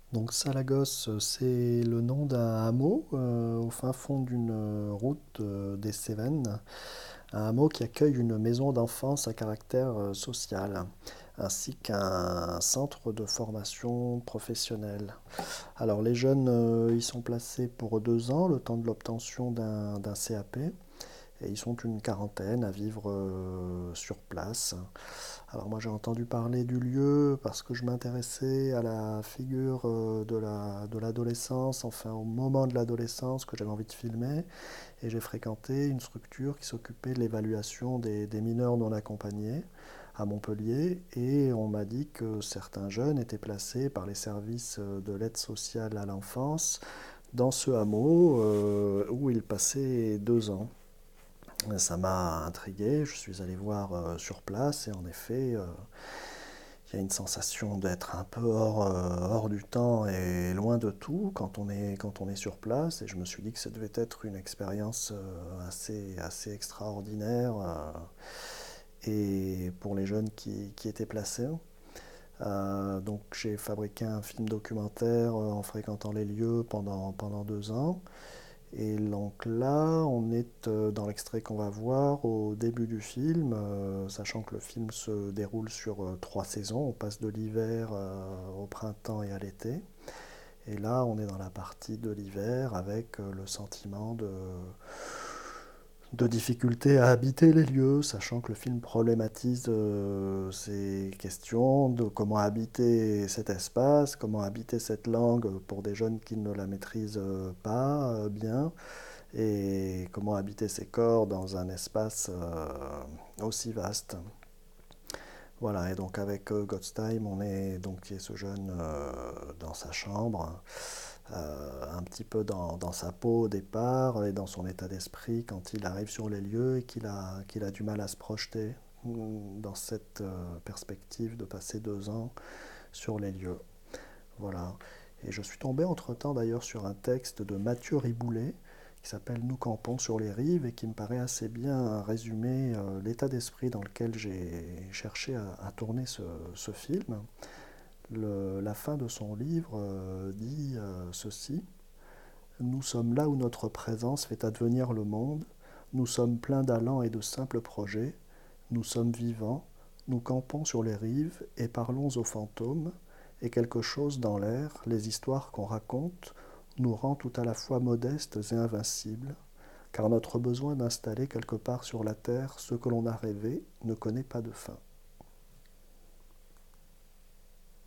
Donc Salagos, c'est le nom d'un hameau au fin fond d'une route des Cévennes, un hameau qui accueille une maison d'enfance à caractère social, ainsi qu'un centre de formation professionnelle. Alors les jeunes y sont placés pour 2 ans, le temps de l'obtention d'un CAP, et ils sont une quarantaine à vivre sur place. Alors moi j'ai entendu parler du lieu parce que je m'intéressais à la figure de l'adolescence, enfin au moment de l'adolescence que j'avais envie de filmer, et j'ai fréquenté une structure qui s'occupait de l'évaluation des mineurs non accompagnés à Montpellier, et on m'a dit que certains jeunes étaient placés par les services de l'aide sociale à l'enfance dans ce hameau où ils passaient 2 ans. Ça m'a intrigué, je suis allé voir sur place et en effet, il y a une sensation d'être un peu hors du temps et loin de tout quand on est sur place. Et je me suis dit que ça devait être une expérience assez extraordinaire et pour les jeunes qui étaient placés. Donc j'ai fabriqué un film documentaire en fréquentant les lieux pendant 2 ans. Et donc là, on est dans l'extrait qu'on va voir au début du film, sachant que le film se déroule sur 3 saisons. On passe de l'hiver au printemps et à l'été. Et là, on est dans la partie de l'hiver avec le sentiment de difficulté à habiter les lieux, sachant que le film problématise ces questions de comment habiter cet espace, comment habiter cette langue pour des jeunes qui ne la maîtrisent pas bien, et comment habiter ses corps dans un espace aussi vaste. Voilà, et donc avec Godstime, on est donc qui est ce jeune dans sa chambre, un petit peu dans sa peau au départ et dans son état d'esprit quand il arrive sur les lieux et qu'il a du mal à se projeter dans cette perspective de passer 2 ans sur les lieux. Voilà. Et je suis tombé entre-temps d'ailleurs sur un texte de Mathieu Riboulet qui s'appelle Nous campons sur les rives et qui me paraît assez bien résumer l'état d'esprit dans lequel j'ai cherché à tourner ce film. La fin de son livre dit ceci: Nous sommes là où notre présence fait advenir le monde, nous sommes pleins d'allant et de simples projets, nous sommes vivants, nous campons sur les rives et parlons aux fantômes, et quelque chose dans l'air, les histoires qu'on raconte, nous rend tout à la fois modestes et invincibles, car notre besoin d'installer quelque part sur la terre ce que l'on a rêvé ne connaît pas de fin.